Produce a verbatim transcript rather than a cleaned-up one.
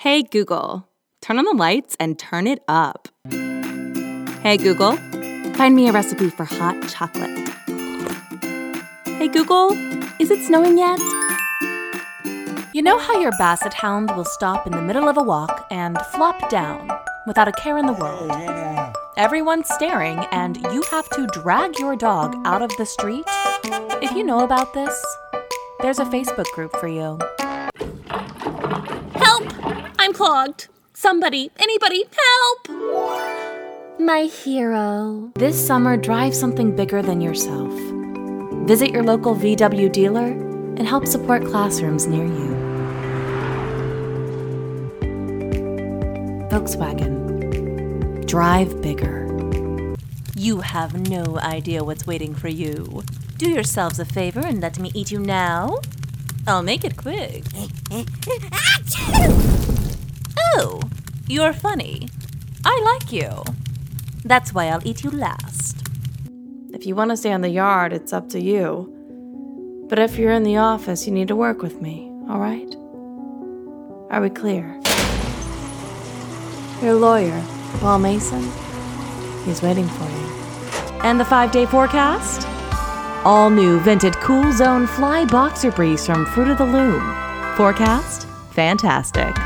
Hey Google, turn on the lights and turn it up. Hey Google, find me a recipe for hot chocolate. Hey Google, is it snowing yet? You know how your basset hound will stop in the middle of a walk and flop down without a care in the world? Everyone's staring and you have to drag your dog out of the street? If you know about this, there's a Facebook group for you. Help! I'm clogged. Somebody, anybody, help! My hero. This summer, drive something bigger than yourself. Visit your local V W dealer and help support classrooms near you. Volkswagen. Drive bigger. You have no idea what's waiting for you. Do yourselves a favor and let me eat you now. I'll make it quick. Oh, you're funny. I like you. That's why I'll eat you last. If you want to stay in the yard, it's up to you. But if you're in the office, you need to work with me, all right? Are we clear? Your lawyer, Paul Mason, he's waiting for you. And the five-day forecast? All new Vinted Cool Zone Fly Boxer Briefs from Fruit of the Loom. Forecast? Fantastic.